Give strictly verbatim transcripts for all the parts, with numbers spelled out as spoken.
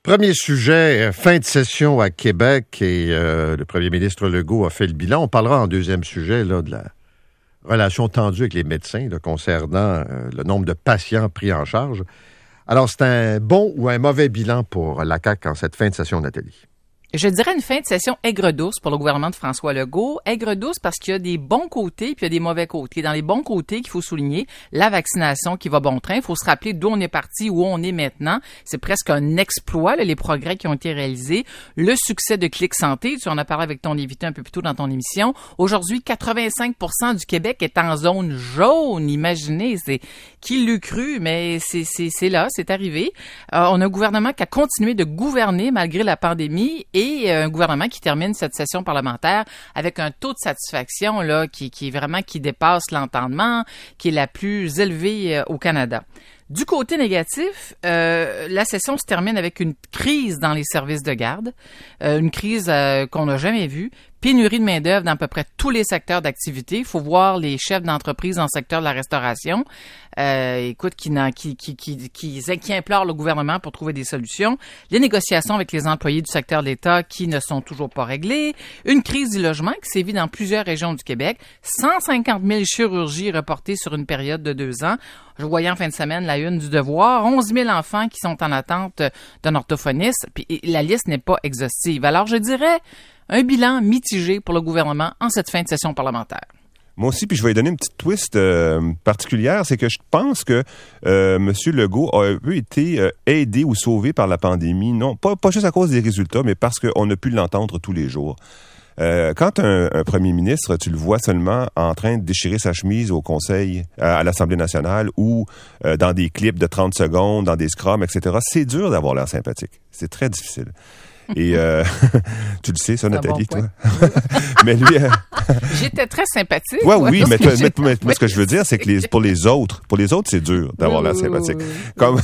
Premier sujet, fin de session à Québec et euh, le premier ministre Legault a fait le bilan. On parlera en deuxième sujet là, de la relation tendue avec les médecins là, concernant euh, le nombre de patients pris en charge. Alors, c'est un bon ou un mauvais bilan pour la C A Q en cette fin de session, Nathalie? Je dirais une fin de session aigre-douce pour le gouvernement de François Legault. Aigre-douce parce qu'il y a des bons côtés puis il y a des mauvais côtés. Dans les bons côtés qu'il faut souligner, la vaccination qui va bon train. Il faut se rappeler d'où on est parti, où on est maintenant. C'est presque un exploit, là, les progrès qui ont été réalisés. Le succès de Clic Santé, tu en as parlé avec ton invité un peu plus tôt dans ton émission. Aujourd'hui, quatre-vingt-cinq pour cent du Québec est en zone jaune. Imaginez, c'est qui l'eût cru, mais c'est, c'est, c'est là, c'est arrivé. Euh, on a un gouvernement qui a continué de gouverner malgré la pandémie et Et un gouvernement qui termine cette session parlementaire avec un taux de satisfaction là qui, qui est vraiment qui dépasse l'entendement, qui est la plus élevée au Canada. Du côté négatif, euh, la session se termine avec une crise dans les services de garde, euh, une crise euh, qu'on n'a jamais vue, pénurie de main-d'œuvre dans à peu près tous les secteurs d'activité. Il faut voir les chefs d'entreprise dans le secteur de la restauration, euh, écoute, qui, qui, qui, qui, qui, qui implorent le gouvernement pour trouver des solutions. Les négociations avec les employés du secteur de l'État qui ne sont toujours pas réglées. Une crise du logement qui sévit dans plusieurs régions du Québec. cent cinquante mille chirurgies reportées sur une période de deux ans. Je voyais en fin de semaine la une du Devoir. onze mille enfants qui sont en attente d'un orthophoniste. Puis la liste n'est pas exhaustive. Alors, je dirais un bilan mitigé pour le gouvernement en cette fin de session parlementaire. Moi aussi, puis je vais lui donner une petite twist euh, particulière, c'est que je pense que euh, M. Legault a un peu été euh, aidé ou sauvé par la pandémie, non, pas, pas juste à cause des résultats, mais parce qu'on a pu l'entendre tous les jours. Euh, quand un, un premier ministre, tu le vois seulement en train de déchirer sa chemise au Conseil, à, à l'Assemblée nationale ou euh, dans des clips de trente secondes, dans des scrums, et cetera, c'est dur d'avoir l'air sympathique. C'est très difficile. Et euh, tu le sais, ça, Nathalie, bon toi. Mais lui, euh... j'étais très sympathique. Ouais, oui, mais, toi, mais, mais, mais ce que je veux dire, c'est que les, pour les autres, pour les autres, c'est dur d'avoir l'air sympathique. Comme,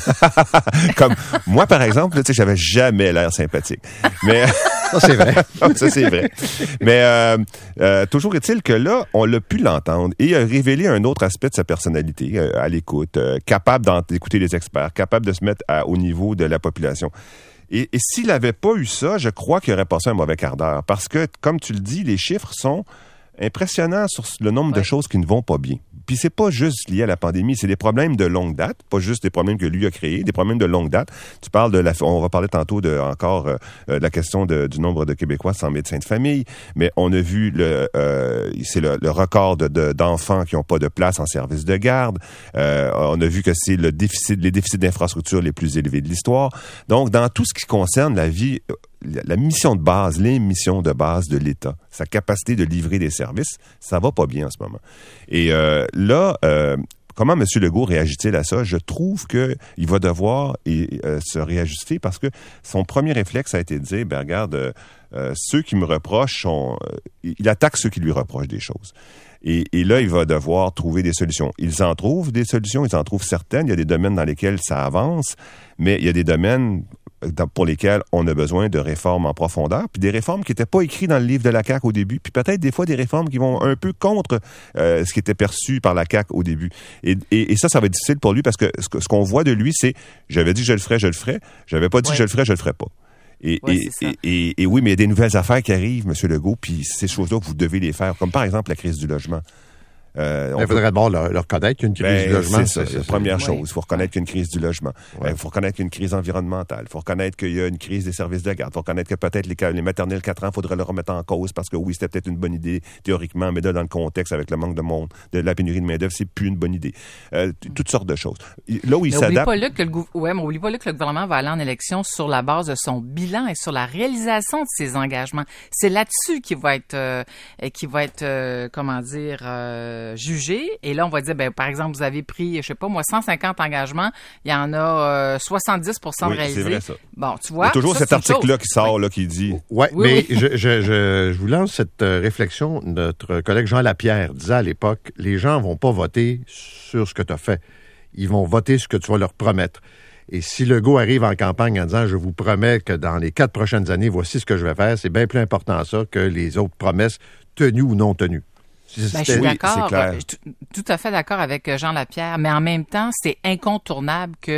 comme moi, par exemple, tu sais, j'avais jamais l'air sympathique. Mais ça, c'est vrai. Ça, c'est vrai. Mais euh, euh, toujours est-il que là, on l'a pu l'entendre et a révélé un autre aspect de sa personnalité, euh, à l'écoute, euh, capable d'écouter les experts, capable de se mettre à, au niveau de la population. Et, et s'il n'avait pas eu ça, je crois qu'il aurait passé un mauvais quart d'heure. Parce que, comme tu le dis, les chiffres sont impressionnants sur le nombre ouais. de choses qui ne vont pas bien. Puis c'est pas juste lié à la pandémie, c'est des problèmes de longue date, pas juste des problèmes que lui a créés, des problèmes de longue date. Tu parles de la, on va parler tantôt de encore euh, de la question de, du nombre de Québécois sans médecin de famille, mais on a vu le, euh, c'est le, le record de, de, d'enfants qui n'ont pas de place en service de garde. Euh, on a vu que c'est le déficit, les déficits d'infrastructures les plus élevés de l'histoire. Donc dans tout ce qui concerne la vie, la mission de base, les missions de base de l'État, sa capacité de livrer des services, ça va pas bien en ce moment. Et euh, là, euh, comment M. Legault réagit-il à ça? Je trouve que il va devoir et, euh, se réajuster parce que son premier réflexe a été de dire, ben regarde, euh, euh, ceux qui me reprochent sont... Euh, il attaque ceux qui lui reprochent des choses. Et, et là, il va devoir trouver des solutions. Ils en trouvent des solutions, ils en trouvent certaines. Il y a des domaines dans lesquels ça avance, mais il y a des domaines pour lesquels on a besoin de réformes en profondeur, puis des réformes qui n'étaient pas écrites dans le livre de la C A Q au début, puis peut-être des fois des réformes qui vont un peu contre euh, ce qui était perçu par la C A Q au début. Et, et, et ça, ça va être difficile pour lui parce que ce, ce qu'on voit de lui, c'est « j'avais dit que je le ferais, je le ferais, j'avais pas dit ouais. que je le ferais, je le ferais pas ». Et, ouais, et, et, et, et oui, mais il y a des nouvelles affaires qui arrivent, M. Legault, puis ces choses-là, vous devez les faire, comme par exemple la crise du logement. Euh, il faudrait d'abord leur, leur reconnaître qu'il y a une crise ben, du logement. C'est ça, c'est la première ouais. chose. Il faut reconnaître qu'il y a une crise du logement. Il ouais. euh, faut reconnaître qu'il y a une crise environnementale. Il faut reconnaître qu'il y a une crise des services de garde. Il faut reconnaître que peut-être les, les maternelles quatre ans, il faudrait le remettre en cause parce que oui, c'était peut-être une bonne idée théoriquement, mais là, dans le contexte, avec le manque de monde, de la pénurie de main-d'œuvre, c'est plus une bonne idée. Euh, toutes sortes de choses. Là où il mais s'adapte... Oublie pas là que le gou... ouais, mais oublie pas là que le gouvernement va aller en élection sur la base de son bilan et sur la réalisation de ses engagements. C'est là-dessus qu'il va être, euh, qu'il va être, euh, comment dire, euh, jugé. Et là, on va dire, ben, par exemple, vous avez pris, je sais pas, moi, cent cinquante engagements, il y en a euh, soixante-dix pour cent oui, réalisés. C'est vrai, ça. Bon, tu vois. Il y a toujours ça, cet article-là qui sort, oui. là, qui dit. Ouais, oui, mais oui. Je, je, je, je vous lance cette euh, réflexion. Notre collègue Jean Lapierre disait à l'époque, les gens vont pas voter sur ce que tu as fait. Ils vont voter ce que tu vas leur promettre. Et si Legault arrive en campagne en disant « Je vous promets que dans les quatre prochaines années, voici ce que je vais faire », c'est bien plus important ça que les autres promesses tenues ou non tenues. Ben, je suis oui, d'accord, tout, tout à fait d'accord avec Jean Lapierre, mais en même temps, c'est incontournable que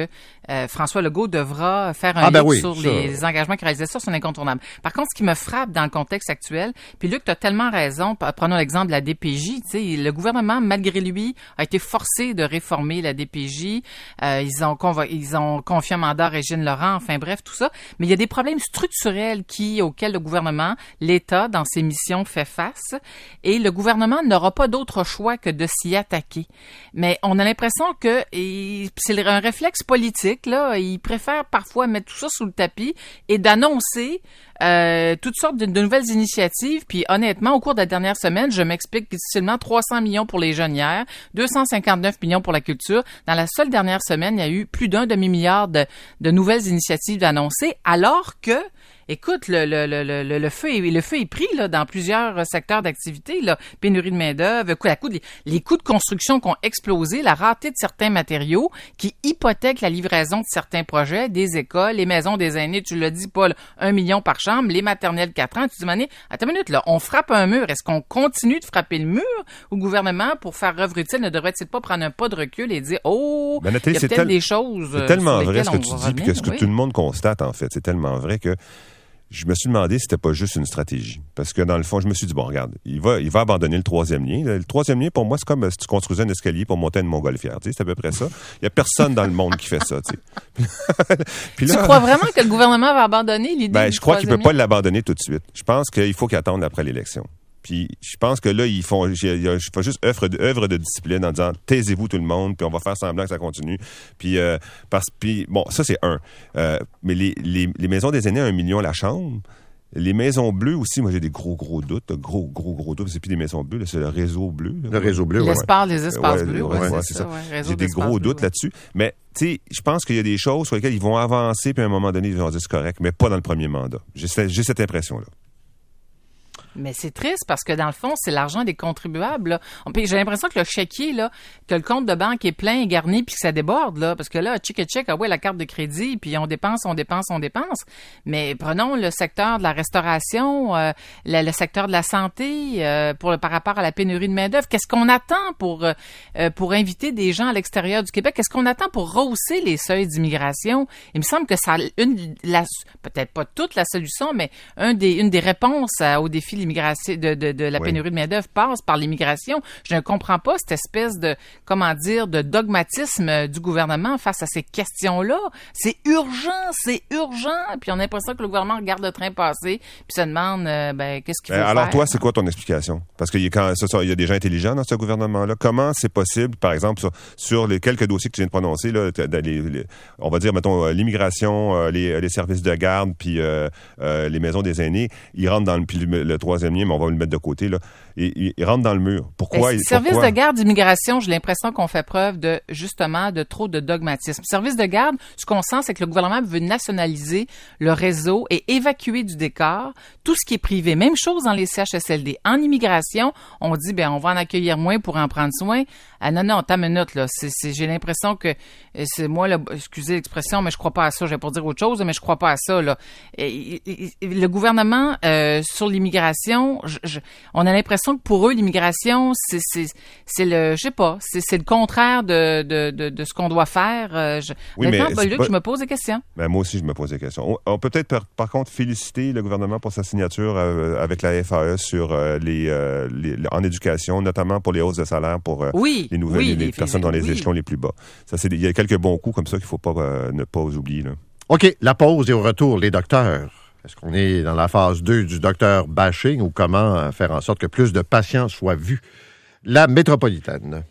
euh, François Legault devra faire un ah, ben livre oui, sur ça. les, les engagements qu'il réalisait. Ça, c'est un incontournable. Par contre, ce qui me frappe dans le contexte actuel, puis Luc, tu as tellement raison, prenons l'exemple de la D P J, tu sais, le gouvernement, malgré lui, a été forcé de réformer la D P J. Euh, ils ont convo- ils ont confié un mandat à Régine Laurent, enfin bref, tout ça. Mais il y a des problèmes structurels qui, auxquels le gouvernement, l'État, dans ses missions, fait face. Et le gouvernement n'aura pas d'autre choix que de s'y attaquer. Mais on a l'impression que et c'est un réflexe politique, là. Ils préfèrent parfois mettre tout ça sous le tapis et d'annoncer euh, toutes sortes de, de nouvelles initiatives. Puis honnêtement, au cours de la dernière semaine, je m'explique difficilement trois cents millions pour les jeunes hier, deux cent cinquante-neuf millions pour la culture. Dans la seule dernière semaine, il y a eu plus d'un demi-milliard de, de nouvelles initiatives annoncées, alors que écoute, le, le, le, le, le, feu est, le feu est pris là, dans plusieurs secteurs d'activité. Là. Pénurie de main-d'œuvre, à coup, les, les coûts de construction qui ont explosé, la rareté de certains matériaux qui hypothèquent la livraison de certains projets, des écoles, les maisons des aînés, tu l'as dit, Paul, un million par chambre, les maternelles quatre ans. Tu dis, Mané, attends une minute, là, on frappe un mur. Est-ce qu'on continue de frapper le mur au gouvernement pour faire œuvre utile? Ne devrait-il pas prendre un pas de recul et dire, oh, ben, Nathalie, il y a peut-être tel... des choses. C'est tellement sur vrai ce que on tu va dis, revenir, puis que ce que oui. tout le monde constate, en fait. C'est tellement vrai que je me suis demandé si c'était pas juste une stratégie. Parce que dans le fond, je me suis dit, bon, regarde, il va, il va abandonner le troisième lien. Le troisième lien, pour moi, c'est comme si tu construisais un escalier pour monter une montgolfière. Tu sais, c'est à peu près ça. Il y a personne dans le monde qui fait ça, tu sais. Puis là, tu crois vraiment que le gouvernement va abandonner l'idée ben, du je crois qu'il peut troisième pas l'abandonner tout de suite. Je pense qu'il faut qu'il attende après l'élection. Puis je pense que là, ils font, je fais juste œuvre de, œuvre de discipline en disant taisez-vous tout le monde, puis on va faire semblant que ça continue. Puis euh, parce, puis bon, ça c'est un. Euh, mais les, les, les maisons des aînés, un million la chambre. Les maisons bleues aussi, moi j'ai des gros, gros doutes, gros, gros, gros doutes. C'est plus des maisons bleues, là, c'est le réseau bleu. Là, le réseau bleu, L'espace, ouais. les espaces ouais, bleus, ouais, ouais, ouais, c'est c'est ça. ça. Ouais, réseau j'ai des d'espaces gros bleus, doutes ouais. là-dessus. Mais tu sais, je pense qu'il y a des choses sur lesquelles ils vont avancer, puis à un moment donné, ils vont dire c'est correct, mais pas dans le premier mandat. J'ai, j'ai cette impression-là. Mais c'est triste parce que dans le fond, c'est l'argent des contribuables. Là. On, j'ai l'impression que le chéquier, là, que le compte de banque est plein et garni puis que ça déborde, là, parce que là, check et check, ah ouais, la carte de crédit, puis on dépense, on dépense, on dépense. Mais prenons le secteur de la restauration, euh, le, le secteur de la santé, euh, pour par rapport à la pénurie de main d'œuvre. Qu'est-ce qu'on attend pour euh, pour inviter des gens à l'extérieur du Québec? Qu'est-ce qu'on attend pour rehausser les seuils d'immigration? Il me semble que ça, une, la, peut-être pas toute la solution, mais un des, une des réponses à, aux défis l'immigration, de, de, de la oui. pénurie de main-d'œuvre passe par l'immigration. Je ne comprends pas cette espèce de, comment dire, de dogmatisme du gouvernement face à ces questions-là. C'est urgent, c'est urgent. Puis on a l'impression que le gouvernement regarde le train passer puis se demande, euh, ben, qu'est-ce qu'il faut ben, faire? Alors toi, c'est quoi ton explication? Parce qu'il y a, quand, ça, ça, il y a des gens intelligents dans ce gouvernement-là. Comment c'est possible, par exemple, sur, sur les quelques dossiers que tu viens de prononcer, là, les, les, on va dire, mettons, l'immigration, les, les services de garde, puis euh, euh, les maisons des aînés, ils rentrent dans le, puis le, le troisième lien, mais on va le mettre de côté, là. Ils, ils rentrent dans le mur. Pourquoi? Ben, ils, service pourquoi? de garde d'immigration, j'ai l'impression qu'on fait preuve de, justement, de trop de dogmatisme. Service de garde, ce qu'on sent, c'est que le gouvernement veut nationaliser le réseau et évacuer du décor tout ce qui est privé. Même chose dans les C H S L D. En immigration, on dit, ben, on va en accueillir moins pour en prendre soin. Ah non, non, t'as une minute, là. C'est, c'est, j'ai l'impression que, c'est moi, là, excusez l'expression, mais je crois pas à ça. Je vais pas dire autre chose, mais je crois pas à ça, là. Et, et, et, le gouvernement, euh, sur l'immigration, je, je, on a l'impression que pour eux, l'immigration, c'est, c'est, c'est le, je sais pas, c'est, c'est le contraire de, de, de, de ce qu'on doit faire. Euh, je, oui, mais Paul Luc, pas... je me pose des questions. Ben, moi aussi, je me pose des questions. On, on peut peut-être, par, par contre, féliciter le gouvernement pour sa signature euh, avec la F A E sur euh, les, euh, les, en éducation, notamment pour les hausses de salaire pour euh, oui, les nouvelles, oui, les, les les personnes dans les oui. échelons les plus bas. Ça, c'est, il y a quelques bons coups comme ça qu'il faut pas euh, ne pas oublier, là. OK, la pause et au retour, les docteurs. Est-ce qu'on est dans la phase deux du docteur bashing ou comment faire en sorte que plus de patients soient vus? La métropolitaine.